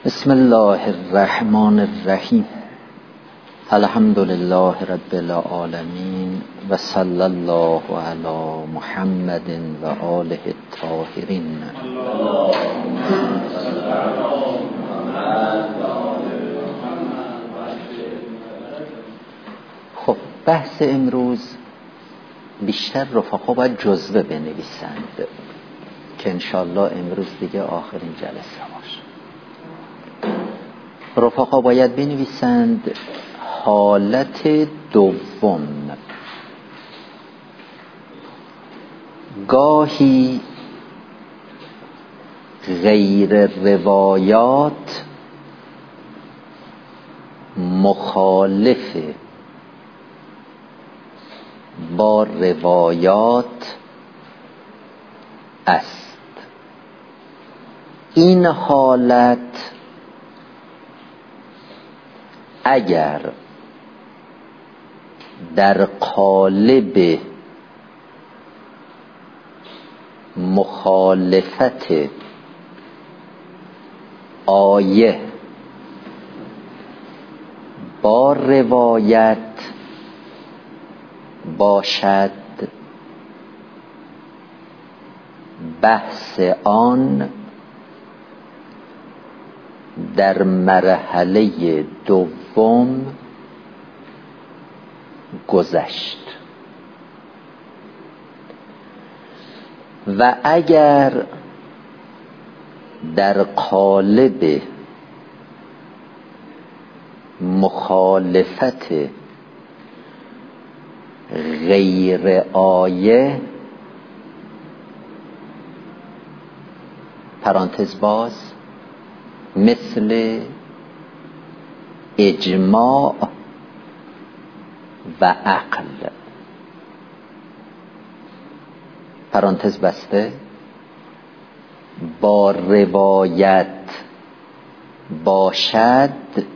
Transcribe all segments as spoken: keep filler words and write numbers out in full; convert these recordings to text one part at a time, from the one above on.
بسم الله الرحمن الرحیم. الحمد لله رب العالمین و صلی الله علی محمد و آله الطاهرین. خب بحث امروز بیشتر رفقا باید جزوه بنویسند که انشالله امروز دیگه آخرین جلسه باشه. رفقا باید بنویسند حالت دوم. گاهی غیر روایات مخالف با روایات است. این حالت اگر در قالب مخالفت آیه با روایت باشد، بحث آن در مرحله دوم گذشت. و اگر در قالب مخالفت غیر آیه پرانتز باز مثل اجماع و عقل پرانتز بسته با روایت باشد،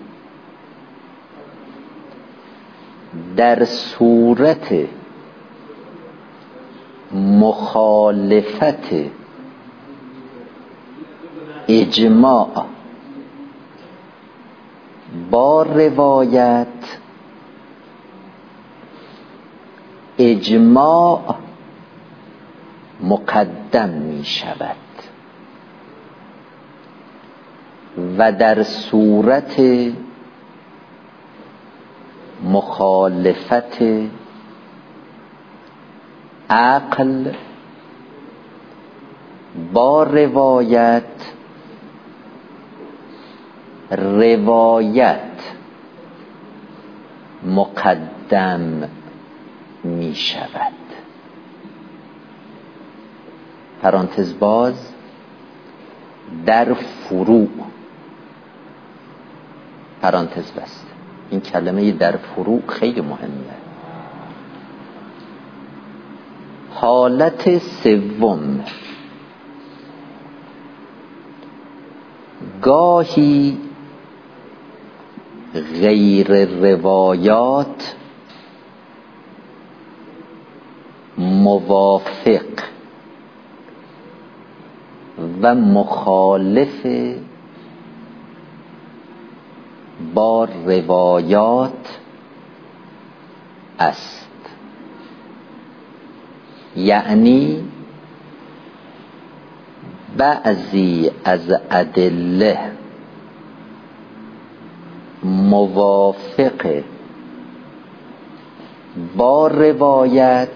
در صورت مخالفت اجماع با روایت، اجماع مقدم می شود و در صورت مخالفت عقل با روایت، روایت مقدم می شود. پرانتز باز در فروع پرانتز بسته. این کلمه در فروع خیلی مهمه. حالت سوم، گاهی غیر روایات موافق و مخالف با روایات است. یعنی بعضی از ادله موافق با روایت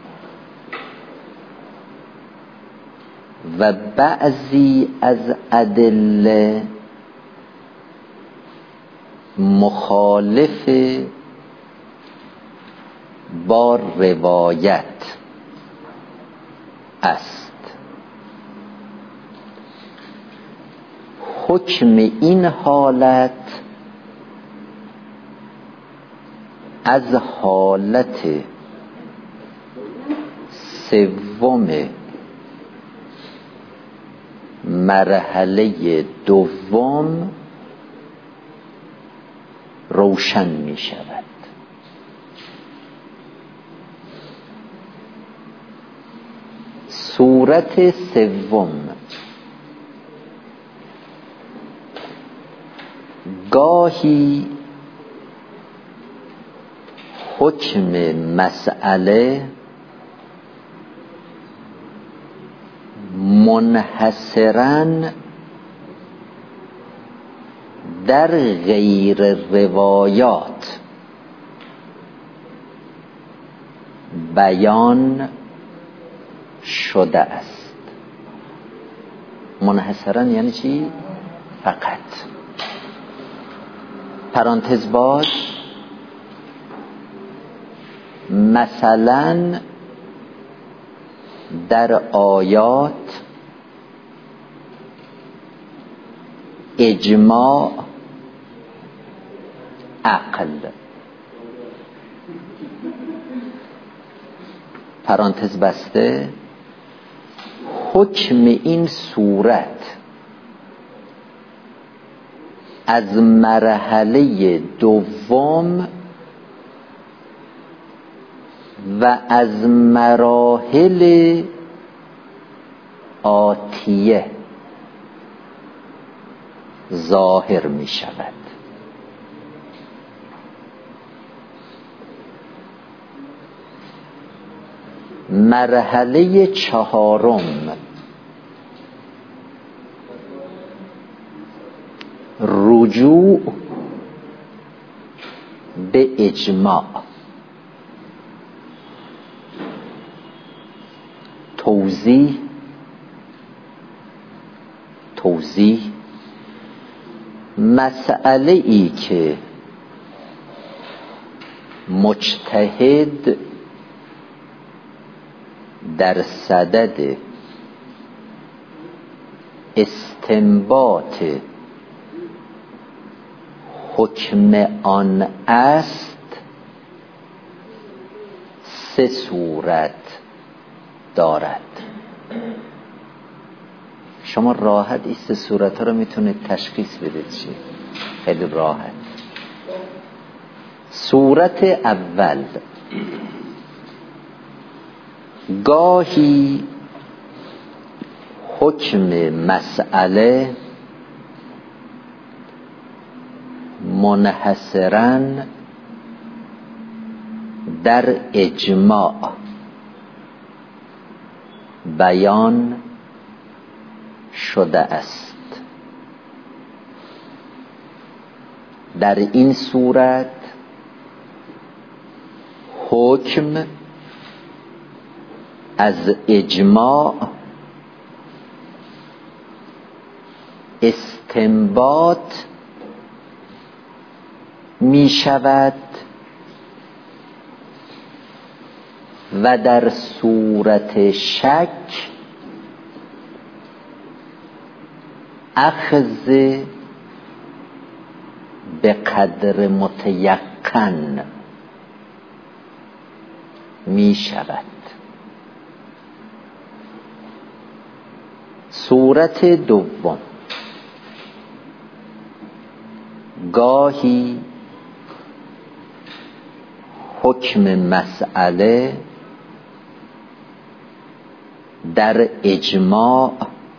و بعضی از ادله مخالف با روایت است. حکم این حالت از حالت سوم مرحله دوم روشن می شود. صورت سوم گاهی حکم مسئله منحصراً در غیر روایات بیان شده است. منحصراً یعنی چی؟ فقط. پرانتز باز، مثلا در آیات اجماع عقل، پرانتز بسته، حکم این صورت از مرحله دوم و از مراحل آتیه ظاهر می شود. مرحله چهارم رجوع به اجماع، توضیح توضیح مسئله ای که مجتهد در صدد استنباط حکم آن است سه صورت دارد. شما راحت این سه صورت ها رو میتونید تشخیص بدید. چی؟ خیلی راحت. صورت اول، گاهی حکم مسئله منحصراً در اجماع بیان شده است. در این صورت حکم از اجماع استنباط می شود و در صورت شک اخذ به قدر متیقن می شود. صورت دوم، گاهی حکم مسئله در اجماع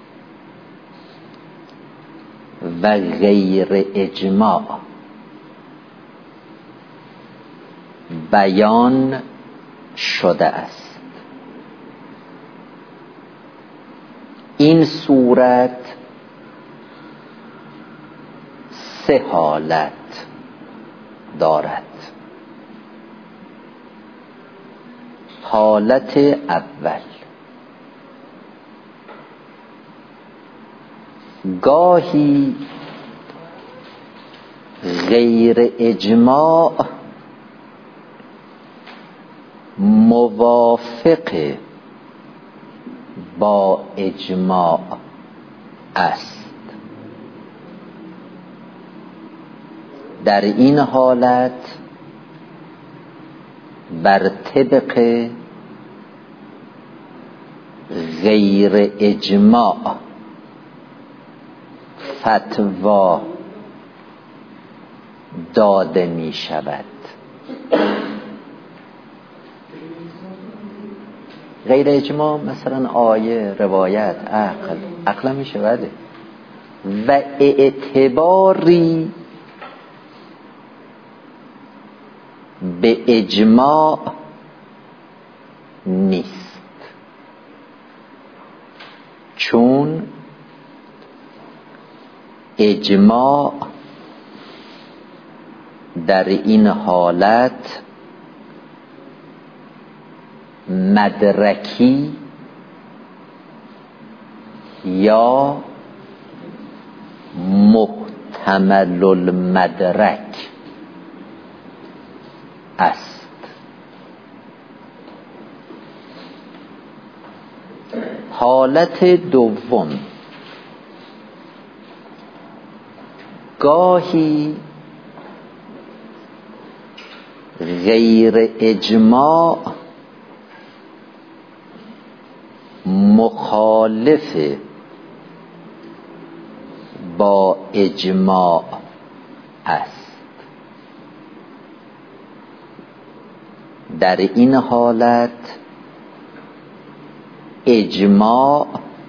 و غیر اجماع بیان شده است. این صورت سه حالت دارد. حالت اول، گاهی غیر اجماع موافق با اجماع است. در این حالت بر طبق غیر اجماع فتوا داده می شود. غیر اجماع مثلا آیه، روایت، عقل عقل می شود و اعتباری به اجماع نیست، چون اجماع در این حالت مدرکی یا محتمل المدرک است. حالت دوم، گاهی غیر اجماع مخالف با اجماع است. در این حالت اجماع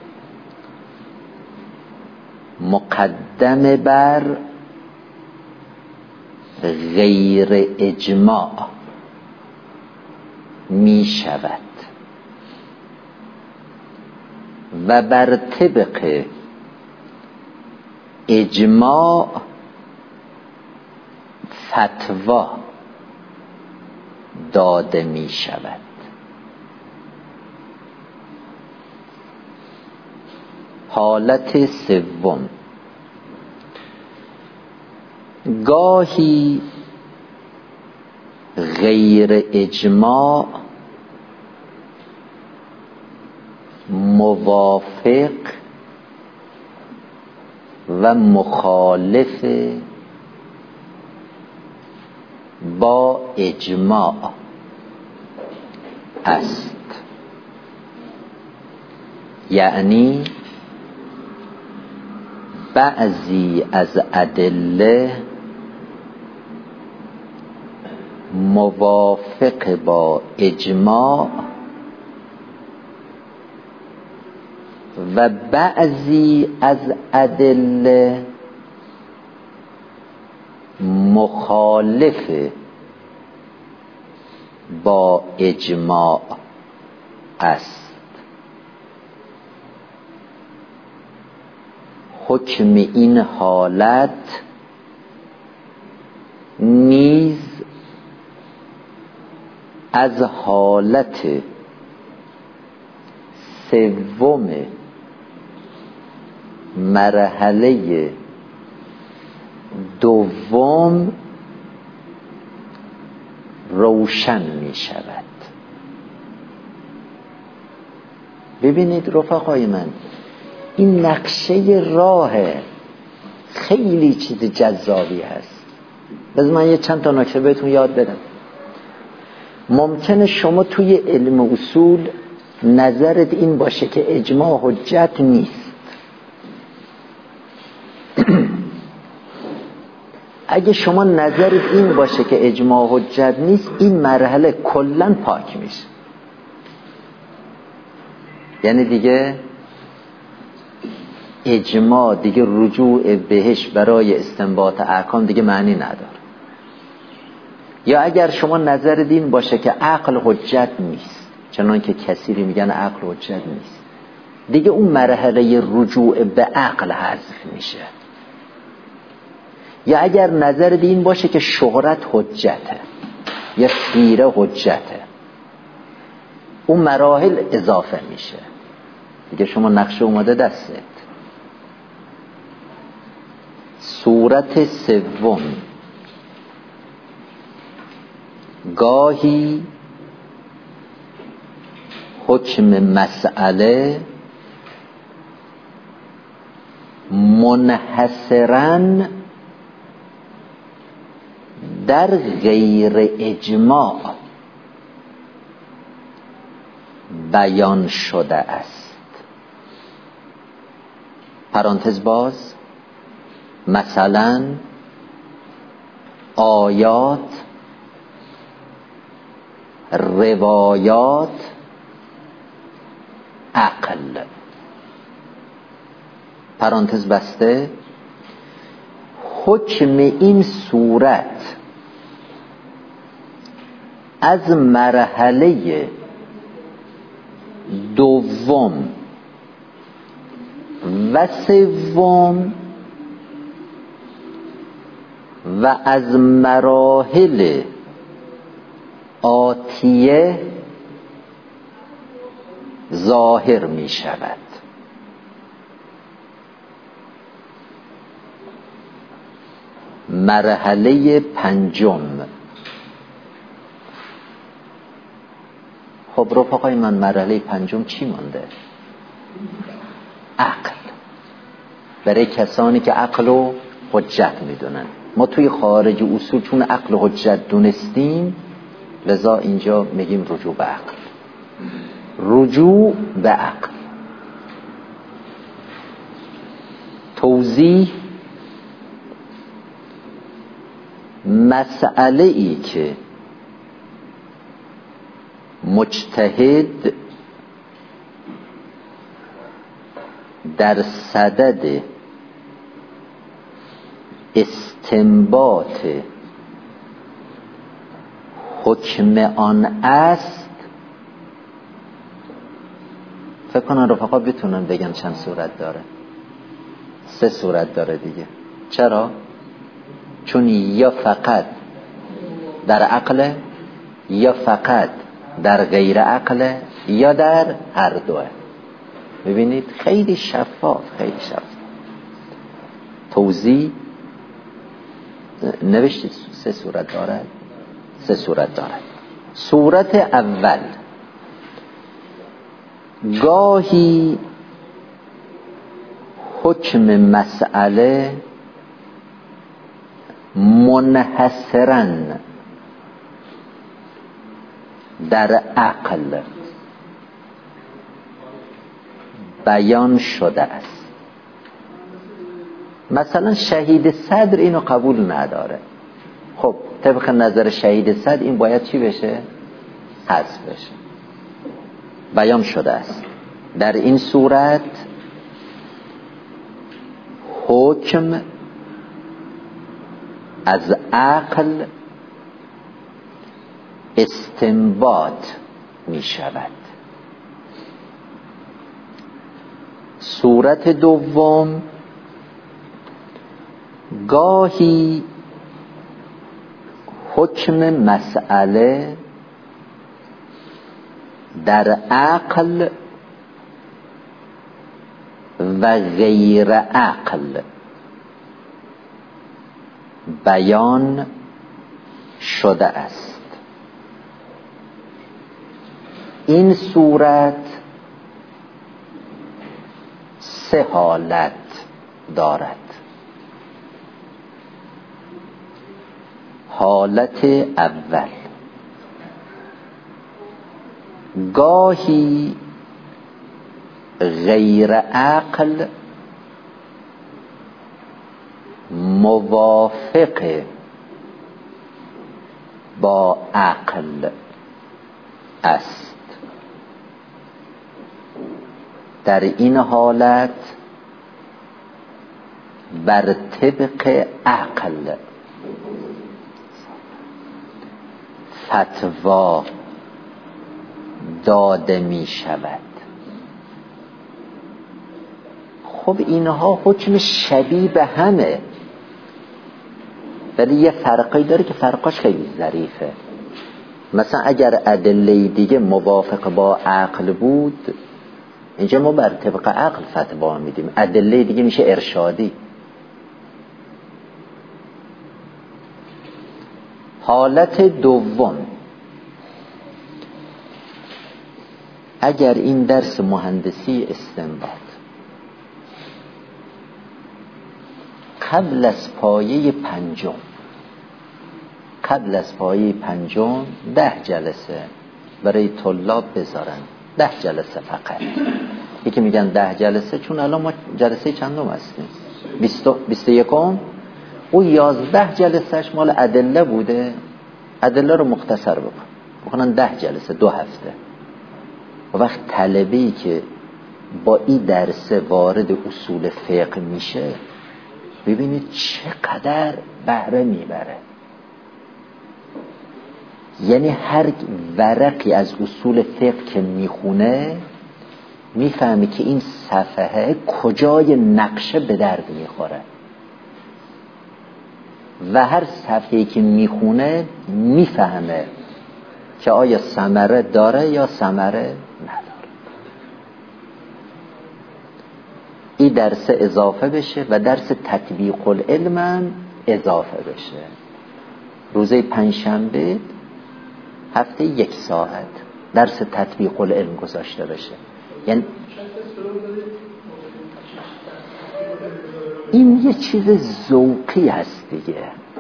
مقدم بر غیر اجماع می شود و بر طبق اجماع فتوا داده می شود. حالت سوم، گاهی غیر اجماع موافق و مخالف با اجماع است. یعنی بعضی از ادله موافق با اجماع و بعضی از ادله مخالف با اجماع است. حکم این حالت نیز از حالت سوم مرحله دوم روشن می شود. ببینید رفقای من، این نقشه راه خیلی چیز جذابی هست. بذار من یه چند تا نکته بهتون یاد بدم. ممکنه شما توی علم اصول نظرت این باشه که اجماع حجت نیست. اگه شما نظرت این باشه که اجماع حجت نیست، این مرحله کلاً پاک میشه. یعنی دیگه اجماع دیگه رجوع بهش برای استنباط احکام دیگه معنی نداره. یا اگر شما نظر دین باشه که عقل حجت نیست، چنان که کثیری میگن عقل حجت نیست، دیگه اون مرحله رجوع به عقل حذف میشه. یا اگر نظر دین باشه که شهرت حجته یا سیره حجته، اون مراحل اضافه میشه. دیگه شما نقشه اومده دستت. صورت سوم، گاهی حکم مسئله منحصراً در غیر اجماع بیان شده است. پرانتز باز، مثلا آیات، روایات، عقل. پرانتز بسته، حکم این صورت از مرحله دوم و سوم و از مراحل آتیه ظاهر می شود. مرحله پنجم. خب رفقای من، مرحله پنجم چی مانده؟ عقل. برای کسانی که عقل و حجت میدونن. ما توی خارج اصول چون عقل و حجت دونستیم، لذا اینجا میگیم رجوع به عقل. رجوع به عقل. توضیح: مسئله ای که مجتهد در صدد استنباط حکم آن است، فکر کنن رفقا بتونن بگن چند صورت داره؟ سه صورت داره دیگه. چرا؟ چون یا فقط در عقل، یا فقط در غیر عقل، یا در هر دوه. ببینید خیلی شفاف، خیلی شفاف. توضیح: نوشتید سه صورت دارد. سه صورت دارد. صورت اول: گاهی حکم مسئله منحصراً در عقل بیان شده است. مثلا شهید صدر اینو قبول نداره. خب طبق نظر شهید صدر این باید چی بشه؟ حذف بشه. بیان شده است. در این صورت حکم از عقل استنباط می شود. صورت دوم: گاهی حکم مسئله در عقل و غیر عقل بیان شده است. این صورت سه حالت دارد. حالت اول: گاهی غیر عقل موافق با عقل است. در این حالت بر طبق عقل فتوا داده می شود. خب اینها حکم شبیه به همه، ولی یه فرقی داره که فرقاش خیلی ظریفه. مثلا اگر ادله دیگه موافق با عقل بود، اینجا ما بر طبق عقل فتوا میدیم، ادله دیگه میشه ارشادی. حالت دوم: اگر این درس مهندسی استنباط قبل از پایه پنجم قبل از پایه پنجم ده جلسه برای طلاب بذارن، ده جلسه فقط. یکی میگن ده جلسه چون الان ما جلسه چندم هستیم؟ بیست و یکم. او یازده جلسهش مال ادله بوده، ادله رو مختصر بکن بکنن ده جلسه، دو هفته. و وقت طلبه‌ای که با این درس وارد اصول فقه میشه، ببینید چقدر بهره میبره، یعنی هر ورقی از اصول فقه که میخونه میفهمی که این صفحه کجای نقشه به درد میخوره و هر صفحه‌ای که میخونه میفهمه که آیا ثمره داره یا ثمره نداره. این درس اضافه بشه و درس تطبیق العلم هم اضافه بشه. روزه پنجشنبه هفته یک ساعت درس تطبیق العلم گذاشته بشه. یعنی این یه چیز ذوقی هست دیگه.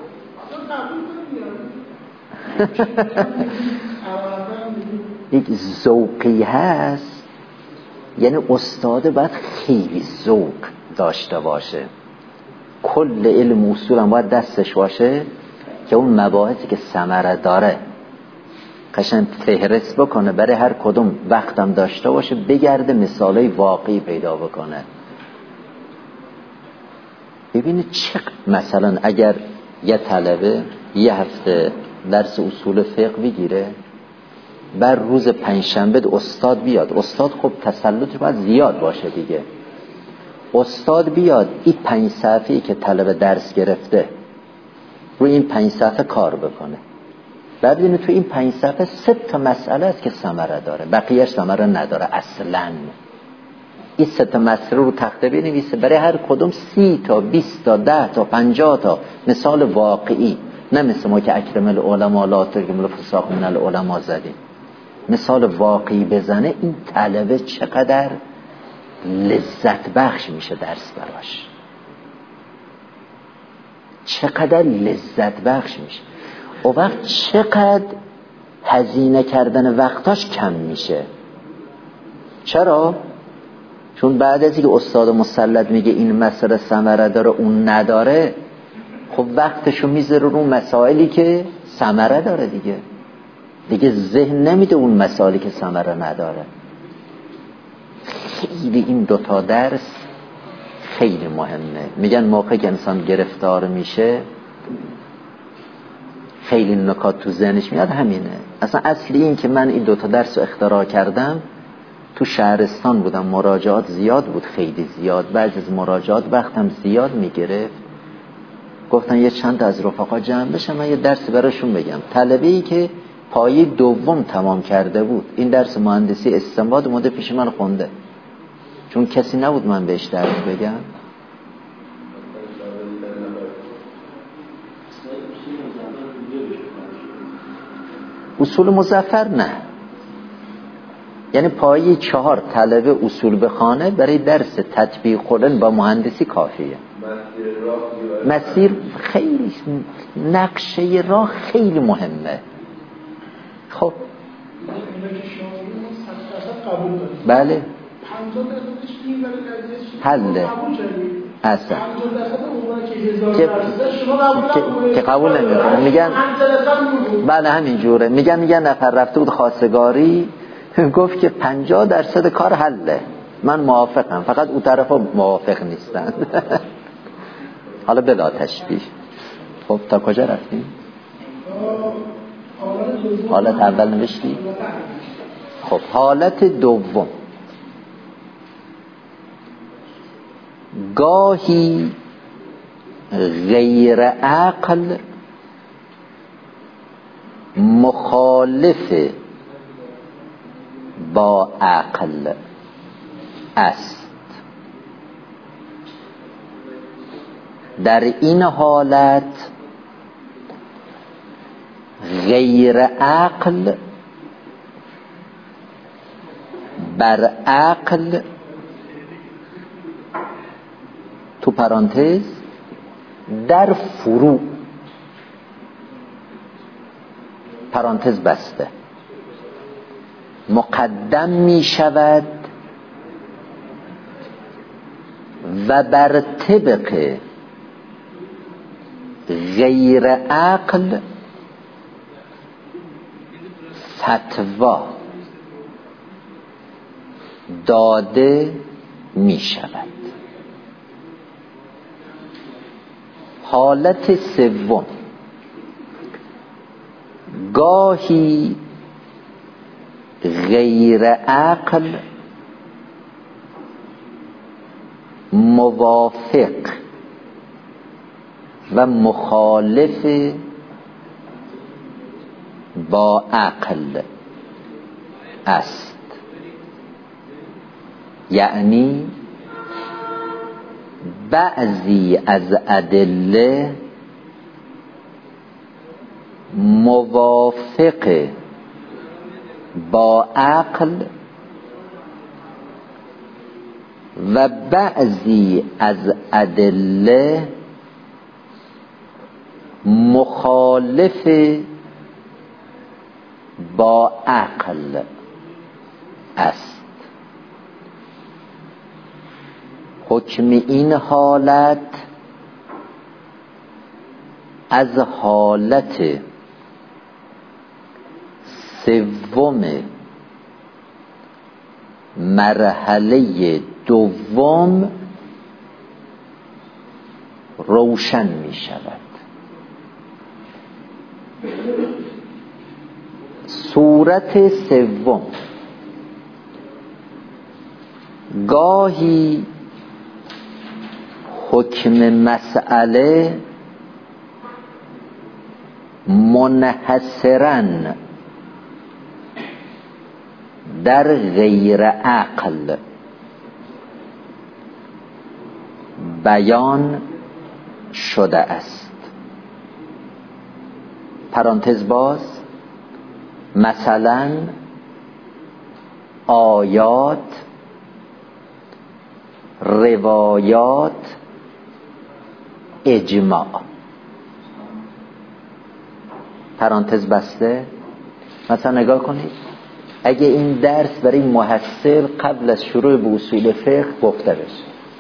یک ذوقی هست، یعنی استاد باید خیلی ذوق داشته باشه. کل علم اصول هم باید دستش باشه که اون مباحثی که ثمره داره قشنگ فهرست بکنه، برای هر کدوم وقتم داشته باشه، بگرده مثالای واقعی پیدا بکنه. ببینید چه مثلا اگر یه طلبه یه هفته درس اصول فقه بگیره، بر روز پنجشنبه استاد بیاد، استاد خب تسلط باید زیاد باشه دیگه، استاد بیاد این پنج صفحه‌ای که طلبه درس گرفته روی این پنج صفحه کار بکنه، بعد ببینید تو این پنج صفحه سه تا مسئله است که ثمره داره، بقیه‌اش ثمره نداره اصلاً. این سه تا مسئله رو تخته بنویسه، برای هر کدوم سی تا بیست تا ده تا پنجاه تا مثال واقعی، نه مثل ما که اکرم العلماء لا تکرم الفساق من العلماء زدیم، مثال واقعی بزنه. این طلبه چقدر لذت بخش میشه درس براش، چقدر لذت بخش میشه. و وقت چقدر هزینه کردن وقتاش کم میشه. چرا؟ چون بعد از اینکه استاد مسلط میگه این مسئله ثمره داره اون نداره، خب وقتشو میذاره رو مسائلی که ثمره داره دیگه دیگه ذهن نمیده اون مسائلی که ثمره نداره. خیلی این دوتا درس خیلی مهمه. میگن موقعی که انسان گرفتار میشه خیلی نکات تو ذهنش میاد، همینه. اصلا اصلی این که من این دوتا درس رو اختراع کردم، تو شهرستان بودم، مراجعات زیاد بود، خیلی زیاد، بعضی از مراجعات وقتم زیاد میگرفت. گفتن یه چند تا از رفقا جمع بشن من یه درس براشون بگم. طلبه‌ای که پایه دوم تمام کرده بود، این درس مهندسی استنباط اومده پیش من خونده، چون کسی نبود من بهش درس بگم. اصول مظفر نه، یعنی پایه چهار طلبه اصول بخونه برای درس تطبیق العلم با مهندسی کافیه. مسیر خیلی، نقشه راه خیلی مهمه. خب بله حله اصلا که, که قبول نمیکنه. میگن بله همین جوره. میگن یه نفر رفته بود خواستگاری، گفت که پنجاه درصد کار حله. من موافقم، فقط اون طرفا موافق نیستن. حالا بلا تشبیه. خب تا کجا رفتیم؟ حالت اول نوشتی؟ خب حالت دوم، گاهی غیر عقل مخالف با عقل است. در این حالت غیر عقل بر عقل، تو پرانتز در فروع، پرانتز بسته، مقدم می شود و بر طبق غیر عقل فتوا داده می شود. حالت سوم، گاهی غیر عقل موافق و مخالف با عقل است، یعنی بعضی از ادله موافق با عقل و بعضی از ادله مخالف با عقل است. حکم این حالت از حالت سوم مرحله دوم روشن می شود. صورت سوم، گاهی حکم مسئله منحصراً در غیر عقل بیان شده است. پرانتز باز، مثلا آیات، روایات، اجماع. پرانتز بسته. مثلا نگاه کنید، اگه این درس برای محصل قبل از شروع به اصول فقه گفته بشه،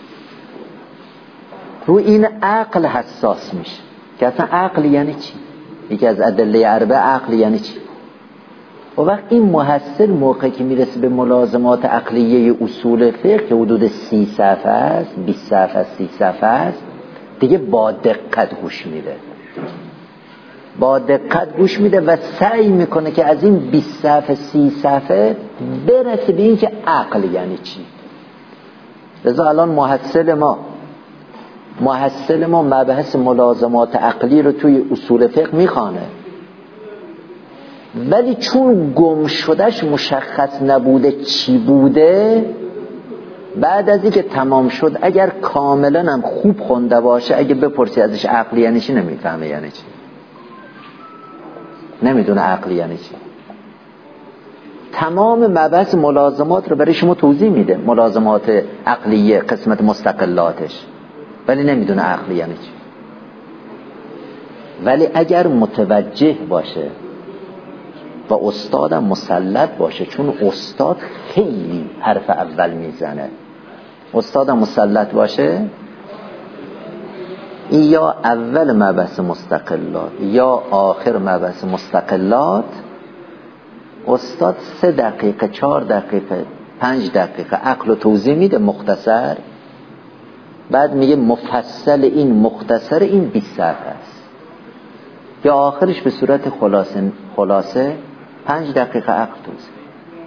رو این عقل حساس میشه که اصلا عقل یعنی چی، یکی از ادله اربع عقل یعنی چی. و وقت این محصل موقعی که میرسه به ملازمات عقلیه اصول فقه که حدود سی صفحه است، بیست صفحه است، سی صفحه است، دیگه با دقت گوش میده، با دقت گوش میده و سعی میکنه که از این بیست صفحه سی صفحه برسه به این که عقل یعنی چی. لذا الان محصل ما محصل ما مبحث ملازمات عقلی رو توی اصول فقه میخوانه، ولی چون گم شدهش مشخص نبوده چی بوده، بعد از اینکه تمام شد اگر کاملا هم خوب خونده باشه، اگه بپرسی ازش عقلی یعنی چی نمیفهمه، یعنی چی نمیدونه عقلی یعنی چی. تمام مبحث ملازمات رو برای شما توضیح میده، ملازمات عقلیه قسمت مستقلاتش، ولی نمیدونه عقلی یعنی چی. ولی اگر متوجه باشه و استادم مسلط باشه، چون استاد خیلی حرف اول میزنه، استادم مسلط باشه، این یا اول مبحث مستقلات یا آخر مبحث مستقلات، استاد سه دقیقه، چهار دقیقه، پنج دقیقه عقل رو توضیح میده مختصر، بعد میگه مفصل این مختصر این بیست صفحه است، یا آخرش به صورت خلاصه خلاصه پنج دقیقه عقل توضیح.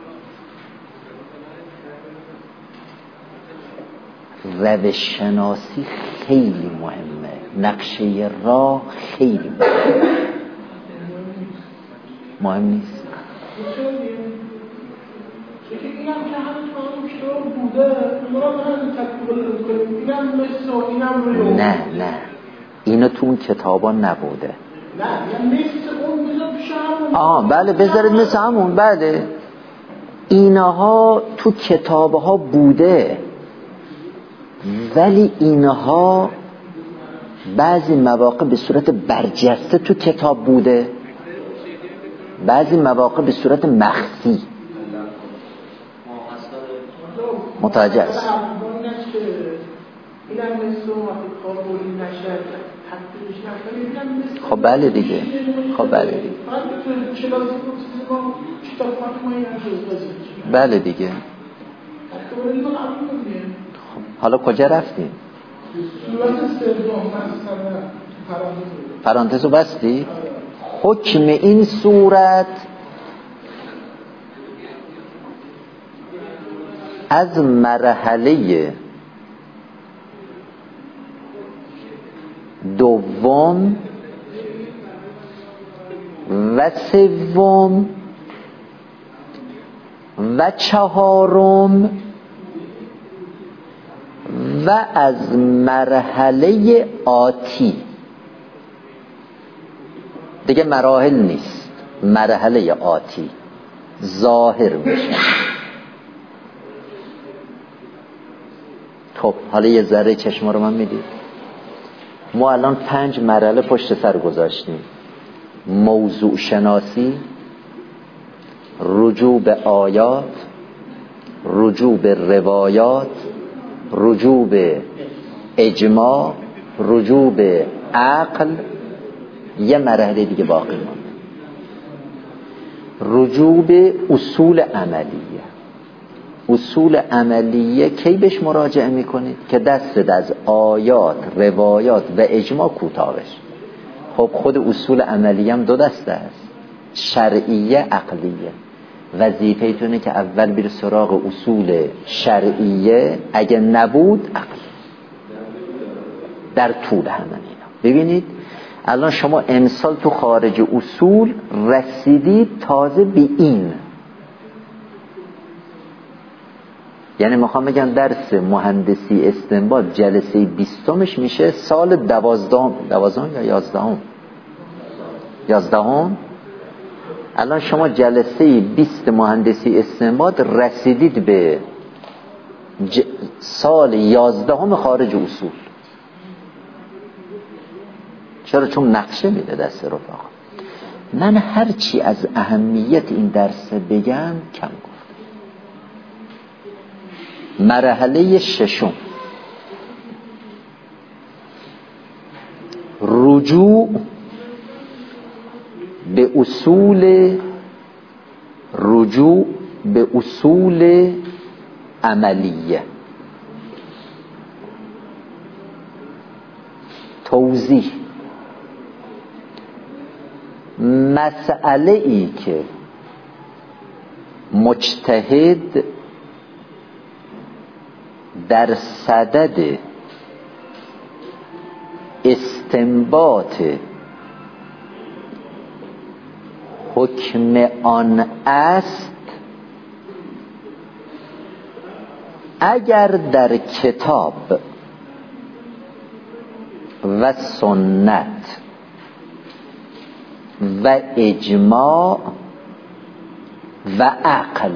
روش شناسی خیلی مهمه، نقشه راه خیلی مهمه. مهم نیست نه نه اینو تو اون کتابا نبوده. آه بله بذارید مثل همون، بله اینها تو کتابها بوده، ولی اینها بعضی مواقع به صورت برجسته تو کتاب بوده، بعضی مواقع به صورت مخفی. متوجه است؟ خب بله دیگه، خب بله دیگه، بله دیگه. خب حالا کجا رفتیم؟ پرانتزو بستی؟ حکم این صورت از مرحله دوم و سوم و چهارم و از مرحله آتی، دیگه مراحل نیست، مرحله آتی ظاهر میشه. خب حالا یه ذره چشم رو من میدید. ما الان پنج مرحله پشت سر گذاشتیم: موضوع شناسی، رجوع به آیات، رجوع به روایات، رجوع به اجماع، رجوع به عقل. یه مرحله دیگه باقی مونده، رجوع به اصول عملیه. اصول عملیه کی بهش مراجعه میکنید؟ که دست از آیات، روایات و اجماع کوتاه بشه. خب خود اصول عملیه هم دو دسته است، شرعیه، عقلیه. وظیفه‌تونه که اول بیر سراغ اصول شرعیه، اگه نبود عقل در طول همه اینا. ببینید الان شما امسال تو خارج اصول رسیدید تازه به این، یعنی میخوام بگم درس مهندسی استنباط جلسه بیستمش میشه سال دوازدهم دوازدهم یا یازدهم یازدهم الان شما جلسه بیست مهندسی استنباط رسیدید به ج... سال یازدهم خارج اصول. چرا؟ چون نقشه میده دست رفقا. من هرچی از اهمیت این درس بگم کم گفت. مرحله ششم رجوع به اصول رجوع به اصول عملیه. توضیح: مسئله ای که مجتهد در صدد استنباط حکم آن است، اگر در کتاب و سنت و اجماع و عقل،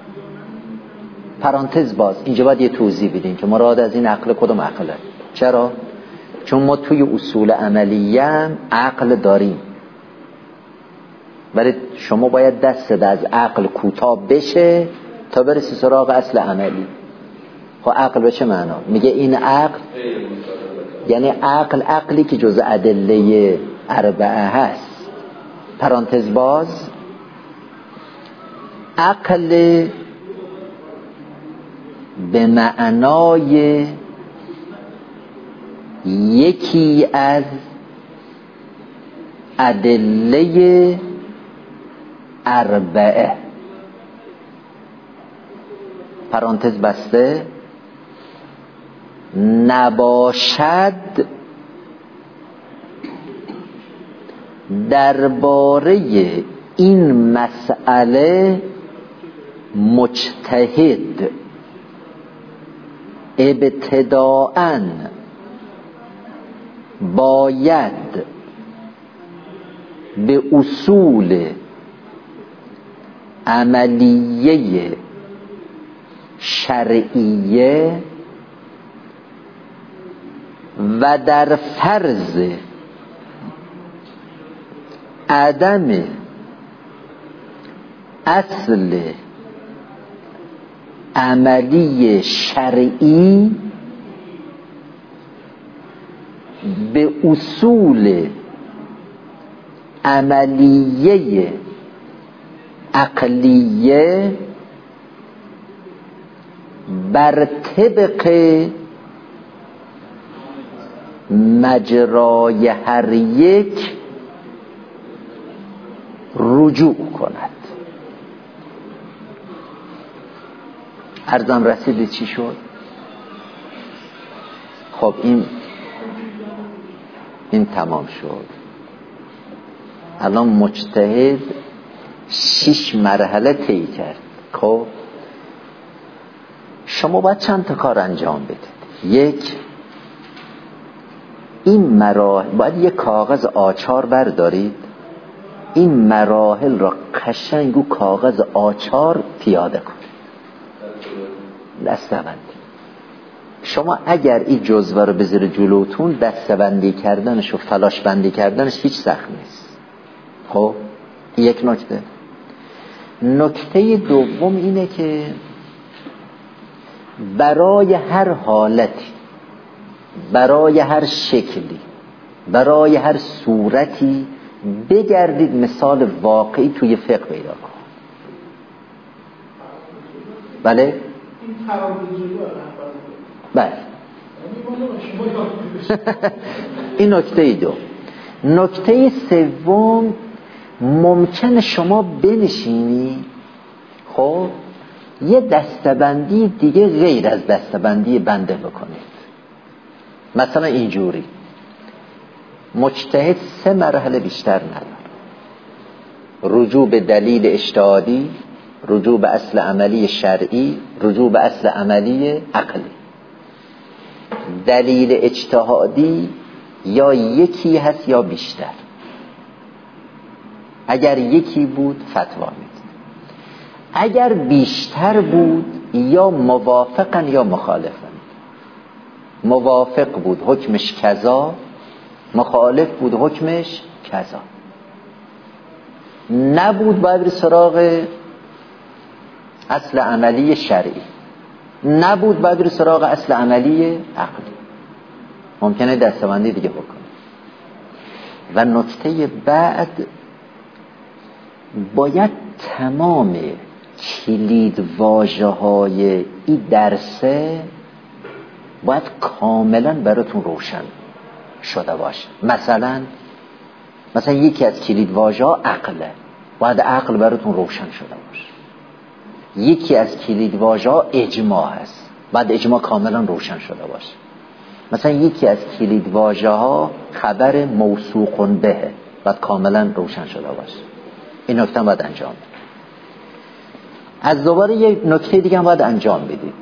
پرانتز باز اینجا باید یه توضیح بدیم که مراد از این عقل کدوم عقله. چرا؟ چون ما توی اصول عملیه هم عقل داریم، ولی شما باید دست از عقل کوتاه بشه تا برسی سراغ اصل عملی. خب عقل به چه معنا؟ میگه این عقل یعنی عقل عقلی که جز ادله اربعه هست. پرانتز باز، عقل به معنای یکی از ادله اربعه، پرانتز بسته، نباشد درباره این مسئله مجتهد ابتداءً باید به اصول عملیه شرعیه و در فرض عدم اصل عملی شرعی به اصول عملیه عقلیه بر طبق مجرای هر یک رجوع کند. عرضم رسیدی چی شد؟ خب این این تمام شد. الان مجتهد شش مرحله طی کرد. خب شما باید چند تا کار انجام بدید. یک، این مراحل باید یک کاغذ آچار بردارید، این مراحل را قشنگ و کاغذ آچار پیاده کنید، دسته‌بندی. شما اگر این جزوه رو بذاری جلوتون، دسته‌بندی کردنش و فلاش بندی کردنش هیچ سخت نیست. خب یک نکته. نکته دوم اینه که برای هر حالتی، برای هر شکلی، برای هر صورتی بگردید مثال واقعی توی فقه پیدا کن. بله؟ بله. این نکته دو. نکته سوم، ممکنه شما بنشینی خب یه دستبندی دیگه غیر از دستبندی بنده بکنید. مثلا اینجوری مجتهد سه مرحله بیشتر نداره: رجوع به دلیل اجتهادی، رجوع به اصل عملی شرعی، رجوع به اصل عملی عقلی. دلیل اجتهادی یا یکی هست یا بیشتر. اگر یکی بود فتوا میده، اگر بیشتر بود یا موافقن یا مخالفن. موافق بود حکمش کذا، مخالف بود حکمش کذا. نبود باید بری سراغ اصل عملی شرعی، نبود باید بری سراغ اصل عملی عقلی. ممکنه دستبندی دیگه بکنه. و نکته بعد، باید تمام کلید واژه های این درسه باید کاملا براتون روشن شده باشه. مثلا مثلا یکی از کلید واژه ها عقله، باید عقل براتون روشن شده باشه. یکی از کلید واژه ها اجماع هست، باید اجماع کاملا روشن شده باشه. مثلا یکی از کلید واژه ها خبر موثوق به، باید کاملا روشن شده باشه. این نکته باید انجام بدید. از دوباره یک نکته دیگه هم باید انجام بدید.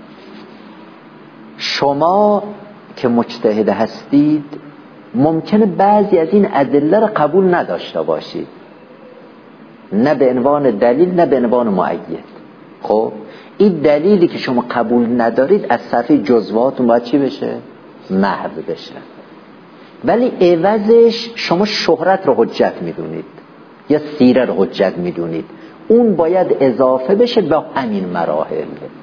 شما که مجتهد هستید ممکنه بعضی از این ادله رو قبول نداشته باشید، نه به عنوان دلیل نه به عنوان مؤید. خب این دلیلی که شما قبول ندارید از صفحه جزواتون باید چی بشه؟ محو بشه. ولی عوضش شما شهرت رو حجت میدونید یا سیره رو حجت میدونید، اون باید اضافه بشه به همین مراحل.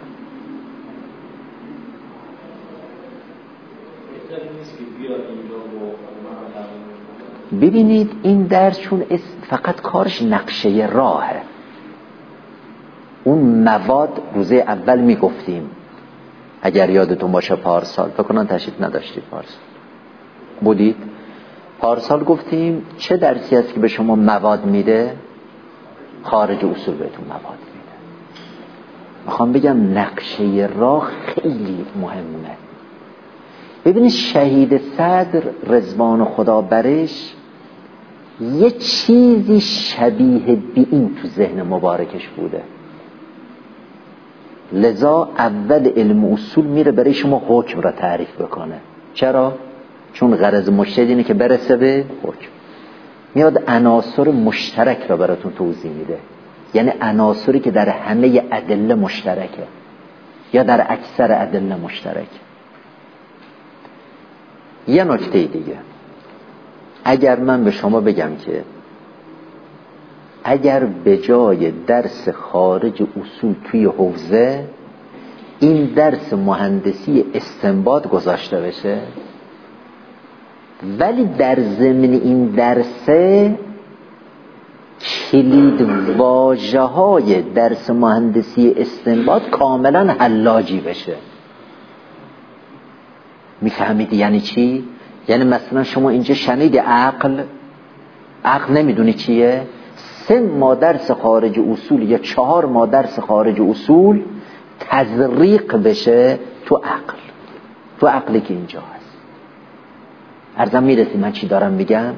ببینید این درس چون فقط کارش نقشه راهه. اون مواد روزه اول میگفتیم، اگر یادتون باشه پارسال، فکر کنم تشریف نداشتید پارسال بودید، پارسال گفتیم چه درسی هست که به شما مواد میده؟ خارج اصول بهتون مواد میده. میخوام بگم نقشه راه خیلی مهمه. ببینید شهید صدر رضوان خدا برش یه چیزی شبیه به این تو ذهن مبارکش بوده، لذا اول علم اصول میره برای شما حکم را تعریف بکنه. چرا؟ چون غرض مجتهد اینه که برسه به حکم. میاد عناصر مشترک را براتون توضیح میده، یعنی عناصری که در همه ادله مشترکه یا در اکثر ادله مشترکه. یه نکته دیگه، اگر من به شما بگم که اگر به جای درس خارج اصول توی حوزه این درس مهندسی استنباط گذاشته بشه، ولی در ضمن این درسه کلید واژه های درس مهندسی استنباط کاملا حلاجی بشه، میفهمید یعنی چی؟ یعنی مثلا شما اینجا شنید عقل، عقل نمیدونی چیه؟ سه ماه درس خارج اصول یا چهار ماه درس خارج اصول تزریق بشه تو عقل، تو عقلی که اینجا هست. عرضم میرسی من چی دارم میگم؟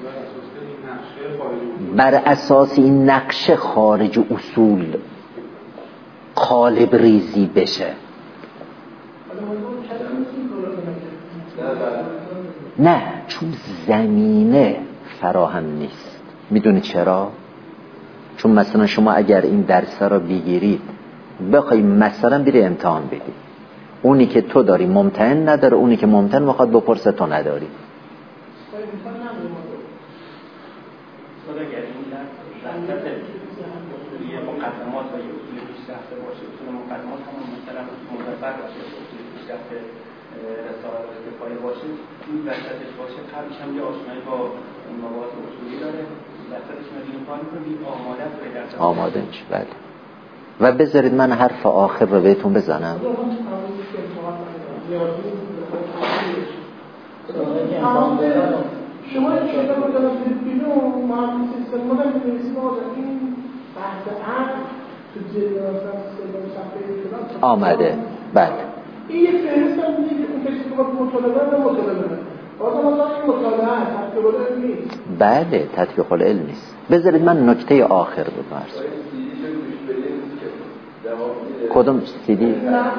بر اساس این نقشه خارج اصول قالب ریزی بشه. نه، چون زمینه فراهم نیست. میدونی چرا؟ چون مثلا شما اگر این درس را بگیرید بخوای مثلا بری امتحان بدی، اونی که تو داری ممتحن نداره، اونی که ممتحن میخواد بپرسه تو نداری. مقدمات و اصول پیشرفته باشه، اصول مقدمات هم مثلا مدبر باشه، اصول پیشرفته رسالت دفاعی باشه، این وسطش باشه، قبلش هم یه آشنایی با مواد اصولی داره، وسطش ما این کار می‌کنیم آماده است به درس آماده میشه. بله. و بذارید من حرف آخر رو بهتون بزنم. شما شده متناسب بیرون معامل سیستم مدن بنویسیم آزم این بحث عقل تو جلواسم سلام صفحه کلام آمده. بله. این یک فهرست هم میگه که اون کسی که باید مطالبه نه مطالبه بازم مثلا این مطالعه هست تطبیق العلم نیست. بله تطبیق العلم نیست. بذارید من نکته آخر رو برس کدوم سیدی؟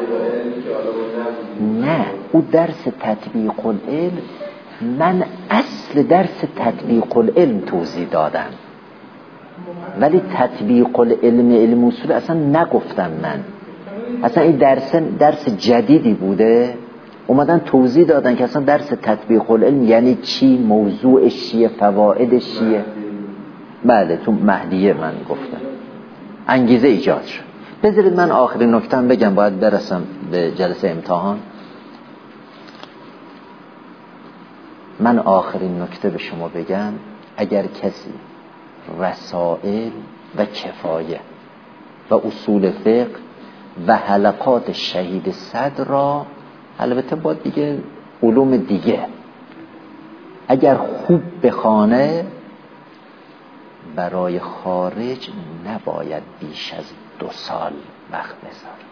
نه، او درس تطبیق العلم من اصل درس تطبیق العلم توضیح دادم، ولی تطبیق العلم علم اصول اصلا نگفتم. من اصلا این درس درس جدیدی بوده، اومدن توضیح دادن که اصلا درس تطبیق العلم یعنی چی، موضوعش چیه، فوایدش چیه. بله تو مهدیه من گفتم، انگیزه ایجاد شد. بذارید من آخرین نکته‌ام بگم، باید برسم به جلسه امتحان. من آخرین نکته به شما بگم، اگر کسی رسائل و کفایه و اصول فقه و حلقات شهید صدر را، البته با دیگه علوم دیگه، اگر خوب بخونه برای خارج نباید بیش از دو سال وقت بذاره.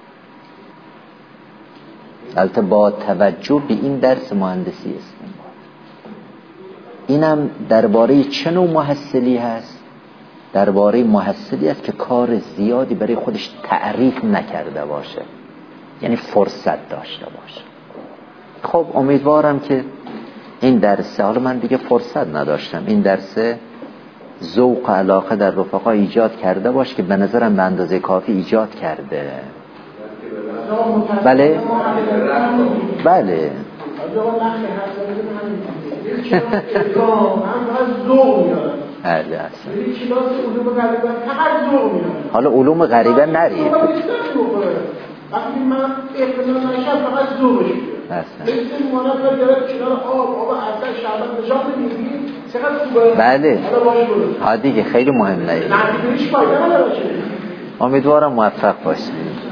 البته با توجه به این درس مهندسی استنباط. اینم درباره چه نوع محصلی هست؟ درباره محصلی است که کار زیادی برای خودش تعریف نکرده باشه، یعنی فرصت داشته باشه. خب امیدوارم که این درس، حالا من دیگه فرصت نداشتم، این درس ذوق و علاقه در رفقا ایجاد کرده باشه که به نظرم به اندازه کافی ایجاد کرده. بله بله حالا علوم غریبه نرید. وقتی من اقتناع نشم فقط ذوقش بیاد. مثل منافع داره کنار آب آب اصلا شربت نشان بدید چقدر خوبه. بله ها دیگه خیلی مهمه. نه دیگه هیچ فایده نداره. امیدوارم موفق باشید.